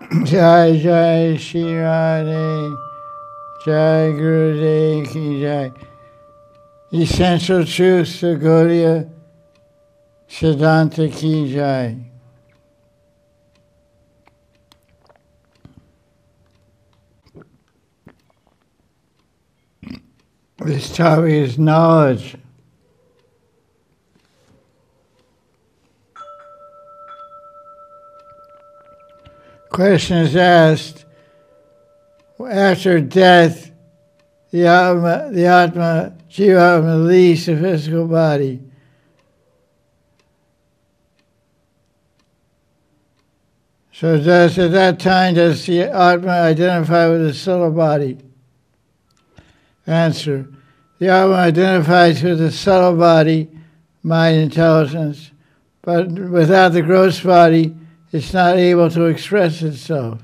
Jai Jai Shri Radhe, Jai Gurudev Ki Jai. Essential Truths of Gaudiya Siddhanta Ki Jai. This topic is knowledge. Question is asked, after death, the Atma, Jivatma leaves the physical body. So at that time, does the Atma identify with the subtle body? Answer, the Atma identifies with the subtle body, mind, intelligence, but without the gross body, it's not able to express itself.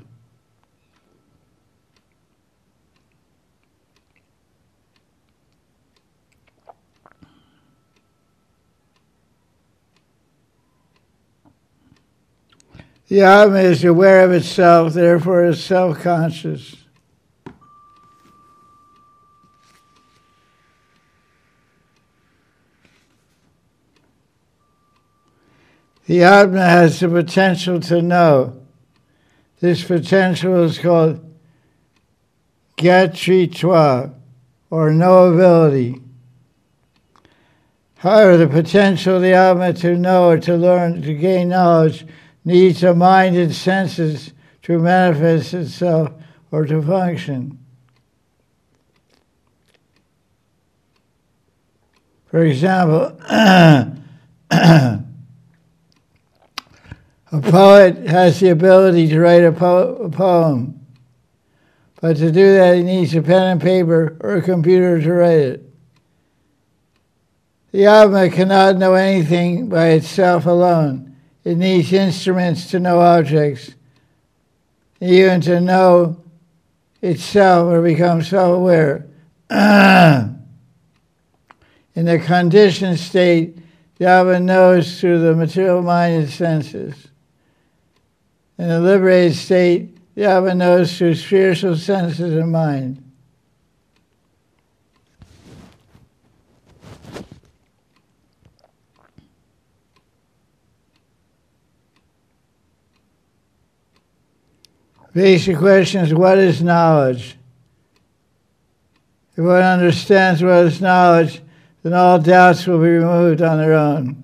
The Atma is aware of itself, therefore is self-conscious. The Atma has the potential to know. This potential is called Gyatritva, or knowability. However, the potential of the Atma to know or to learn, to gain knowledge, needs a mind and senses to manifest itself or to function. For example, a poet has the ability to write a poem, but to do that he needs a pen and paper or a computer to write it. The Atma cannot know anything by itself alone. It needs instruments to know objects, even to know itself or become self-aware. In the conditioned state, the Atma knows through the material mind and senses. In the liberated state, the Atma knows through spiritual senses and mind. Basic question is, what is knowledge? If one understands what is knowledge, then all doubts will be removed on their own.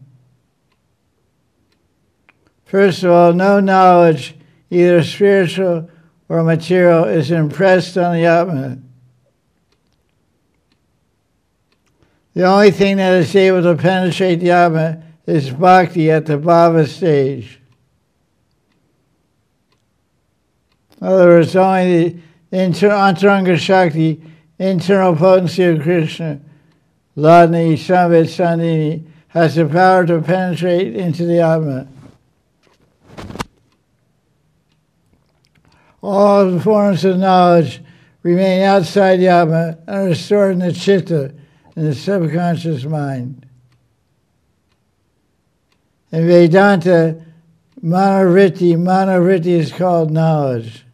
First of all, no knowledge, either spiritual or material, is impressed on the Atma. The only thing that is able to penetrate the Atma is bhakti at the bhava stage. In other words, only the Antaranga Shakti, internal potency of Krishna, Ladni, Samvit, Sandini, has the power to penetrate into the Atma. All the forms of knowledge remain outside the Atma and are stored in the Chitta, in the subconscious mind. In Vedanta, Manovriti is called knowledge.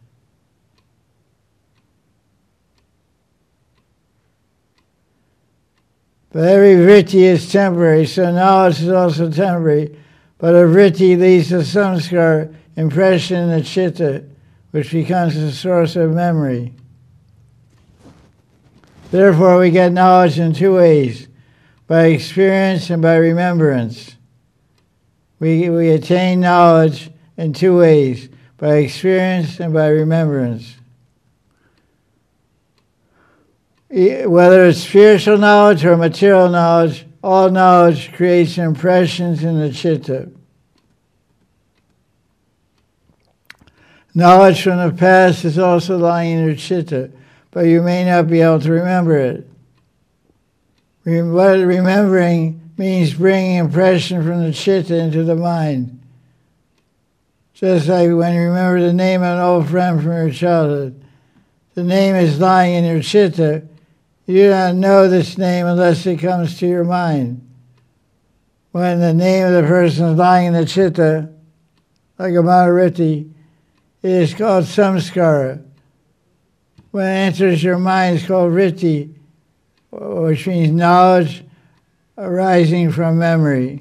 But every vritti is temporary, so knowledge is also temporary. But a vritti leads to samskar, impression in the chitta, which becomes the source of memory. Therefore, we get knowledge in two ways, by experience and by remembrance. We attain knowledge in two ways, by experience and by remembrance. Whether it's spiritual knowledge or material knowledge, all knowledge creates impressions in the chitta. Knowledge from the past is also lying in your chitta, but you may not be able to remember it. Remembering means bringing impression from the chitta into the mind. Just like when you remember the name of an old friend from your childhood. The name is lying in your chitta. You do not know this name unless it comes to your mind. When the name of the person is lying in the chitta, like a Maharishi, it is called samskara. When it enters your mind, it's called vritti, which means knowledge arising from memory.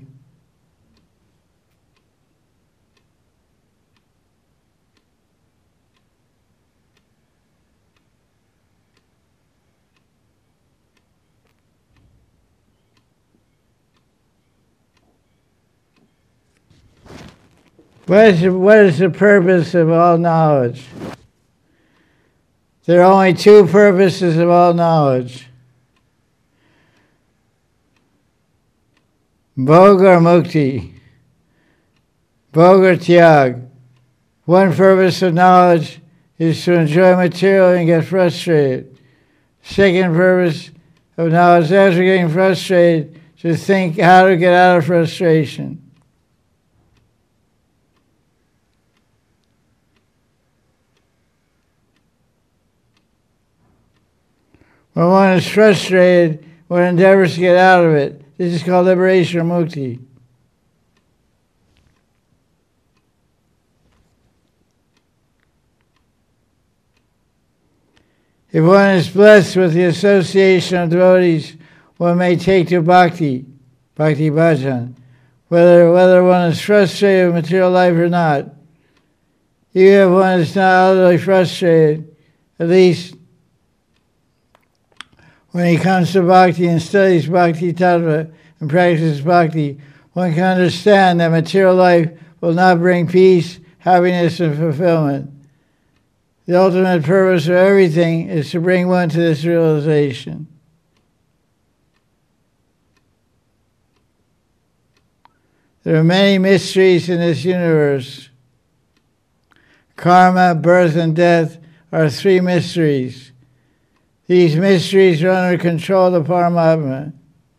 What is the purpose of all knowledge? There are only two purposes of all knowledge. Bhoga or mukti. Bhoga or tyag. One purpose of knowledge is to enjoy material and get frustrated. Second purpose of knowledge, after getting frustrated, to think how to get out of frustration. When one is frustrated, one endeavors to get out of it. This is called liberation or mukti. If one is blessed with the association of devotees, one may take to bhakti bhajan, whether one is frustrated with material life or not. Even if one is not utterly frustrated, at least when he comes to bhakti and studies bhakti tattva and practices bhakti, one can understand that material life will not bring peace, happiness, and fulfillment. The ultimate purpose of everything is to bring one to this realization. There are many mysteries in this universe. Karma, birth, and death are three mysteries. These mysteries are under control of Paramatma.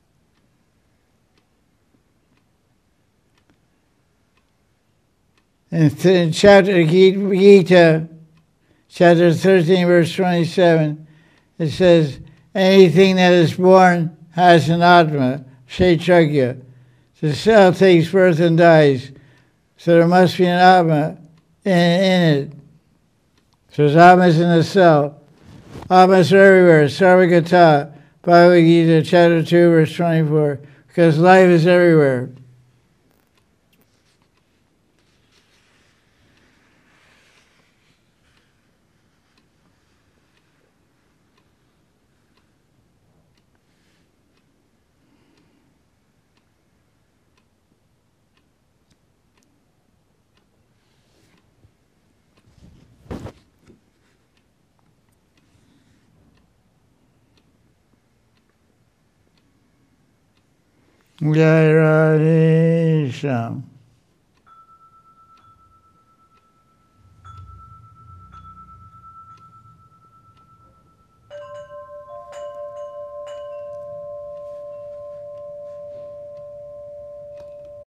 In chapter Gita, chapter 13, verse 27, it says, anything that is born has an Atma, Kshetragya. The cell takes birth and dies, so there must be an Atma in it. So there's Atmas in the cell. Atmas are everywhere. Sarvagata, Bhagavad Gita, chapter 2, verse 24. Because life is everywhere. Jai Radhe Shyam.